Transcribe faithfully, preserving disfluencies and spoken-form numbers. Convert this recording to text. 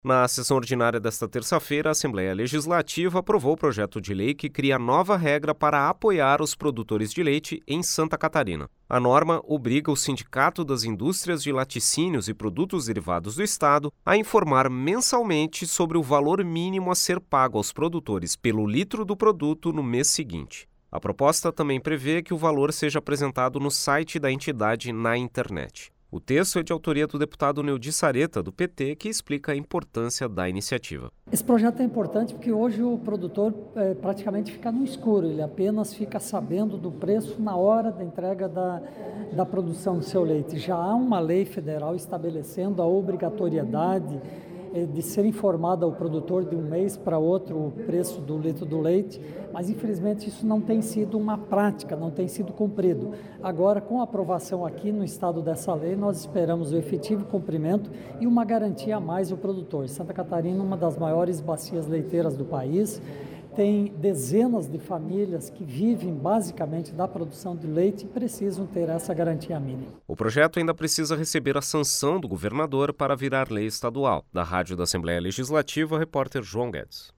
Na sessão ordinária desta terça-feira, a Assembleia Legislativa aprovou o projeto de lei que cria nova regra para apoiar os produtores de leite em Santa Catarina. A norma obriga o Sindicato das Indústrias de Laticínios e Produtos Derivados do Estado a informar mensalmente sobre o valor mínimo a ser pago aos produtores pelo litro do produto no mês seguinte. A proposta também prevê que o valor seja apresentado no site da entidade na internet. O texto é de autoria do deputado Neudi Sareta, do P T, que explica a importância da iniciativa. Esse projeto é importante porque hoje o produtor é, praticamente fica no escuro, ele apenas fica sabendo do preço na hora da entrega da, da produção do seu leite. Já há uma lei federal estabelecendo a obrigatoriedade de ser informado ao produtor de um mês para outro o preço do litro do leite, mas infelizmente isso não tem sido uma prática, não tem sido cumprido. Agora, com a aprovação aqui no estado dessa lei, nós esperamos o efetivo cumprimento e uma garantia a mais ao produtor. Santa Catarina, uma das maiores bacias leiteiras do país, tem dezenas de famílias que vivem basicamente da produção de leite e precisam ter essa garantia mínima. O projeto ainda precisa receber a sanção do governador para virar lei estadual. Da Rádio da Assembleia Legislativa, repórter João Guedes.